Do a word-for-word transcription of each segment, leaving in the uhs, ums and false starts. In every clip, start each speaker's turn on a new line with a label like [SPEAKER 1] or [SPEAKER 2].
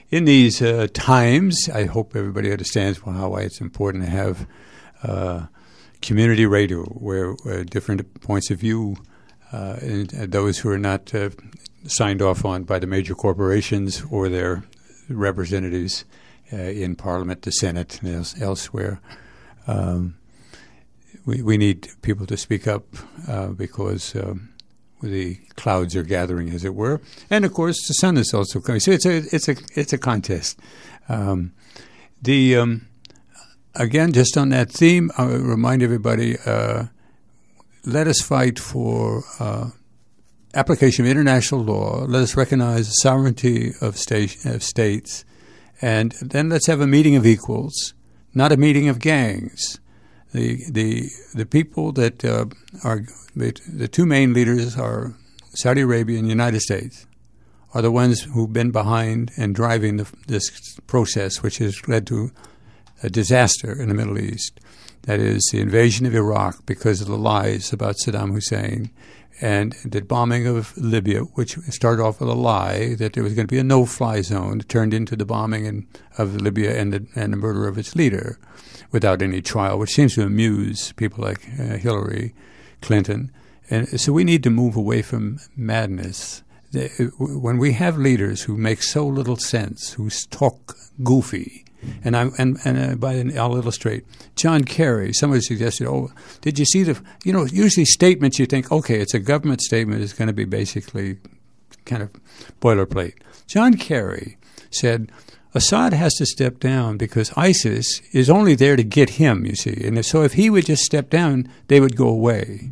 [SPEAKER 1] in these uh, times, I hope everybody understands how why it's important to have uh, community radio, where, where different points of view, uh, and, and those who are not uh, signed off on by the major corporations or their representatives uh, in Parliament, the Senate, and else, elsewhere. Um, we, we need people to speak up uh, because um, the clouds are gathering, as it were, and of course the sun is also coming. So it's a it's a it's a contest. Um, the um, again, just on that theme, I will remind everybody: uh, let us fight for uh, application of international law. Let us recognize the sovereignty of, state, of states, and then let's have a meeting of equals, not a meeting of gangs. The the the people that uh, are the, the two main leaders are Saudi Arabia and the United States, are the ones who've been behind and driving the, this process, which has led to a disaster in the Middle East. That is the invasion of Iraq because of the lies about Saddam Hussein, and the bombing of Libya, which started off with a lie that there was going to be a no-fly zone, turned into the bombing in, of Libya and the, and the murder of its leader without any trial, which seems to amuse people like uh, Hillary Clinton. And so we need to move away from madness. The, when we have leaders who make so little sense, who talk goofy, and I and and uh, by I'll illustrate. John Kerry. Somebody suggested, "Oh, did you see the? You know, usually statements you think, okay, it's a government statement. It's going to be basically kind of boilerplate." John Kerry said, "Assad has to step down because ISIS is only there to get him. You see, and if, so if he would just step down, they would go away."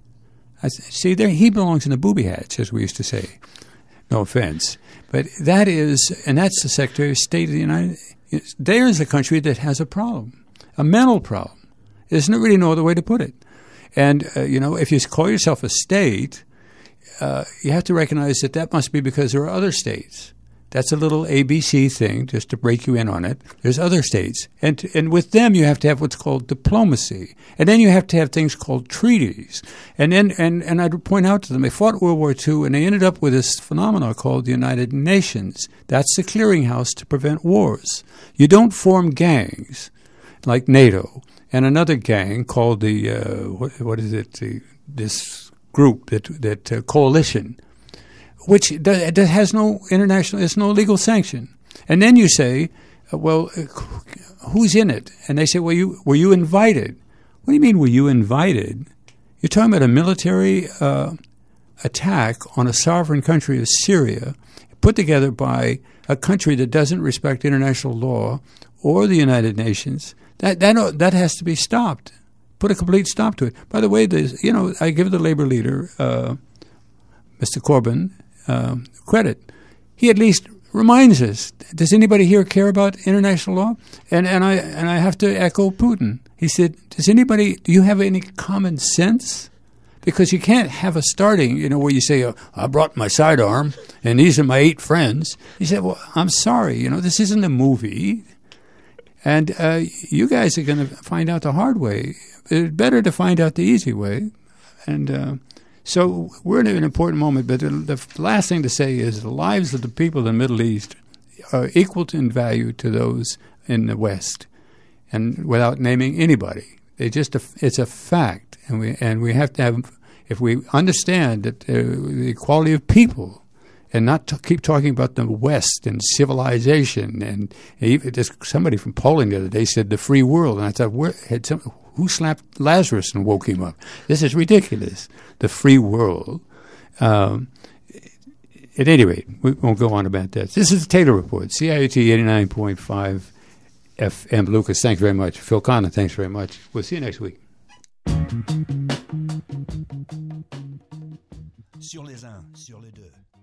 [SPEAKER 1] I see, there he belongs in the booby hatch, as we used to say. No offense, but that is, and that's the Secretary of State of the United. There's a country that has a problem, a mental problem. There's no, really no other way to put it. And, uh, you know, if you call yourself a state, uh, you have to recognize that that must be because there are other states. That's a little A B C thing, just to break you in on it. There's other states. And to, and with them, you have to have what's called diplomacy. And then you have to have things called treaties. And then and, and I'd point out to them, they fought World War Two, and they ended up with this phenomenon called the United Nations. That's the clearinghouse to prevent wars. You don't form gangs like NATO and another gang called the, uh, what, what is it, the, this group, that, that uh, coalition, which that has no international, it's no legal sanction. And then you say, uh, well, uh, who's in it? And they say, well, you were you invited? What do you mean, were you invited? You're talking about a military uh, attack on a sovereign country of Syria, put together by a country that doesn't respect international law or the United Nations. That that that has to be stopped. Put a complete stop to it. By the way, there's, you know, I give the labor leader, uh, Mister Corbyn, uh, credit. He at least reminds us. Does anybody here care about international law? And and I and I have to echo Putin. He said, "Does anybody? Do you have any common sense? Because you can't have a starting, you know, where you say, oh, I brought my sidearm and these are my eight friends." He said, "Well, I'm sorry, you know, this isn't a movie, and uh, you guys are going to find out the hard way. It's better to find out the easy way." And uh, so we're in an important moment. But the, the last thing to say is the lives of the people in the Middle East are equal in value to those in the West, and without naming anybody. They just it's a fact, and we and we have to have, if we understand that uh, the equality of people, and not to keep talking about the West and civilization, and even just somebody from Poland the other day said the free world, and I thought, where had some, who slapped Lazarus and woke him up? This is ridiculous. The free world. Um, at any rate, we won't go on about that. This is the Taylor Report, C I U T eighty-nine point five. F M. Lucas, thanks very much. Phil Connor, thanks very much. We'll see you next week. Sur les uns, sur les deux.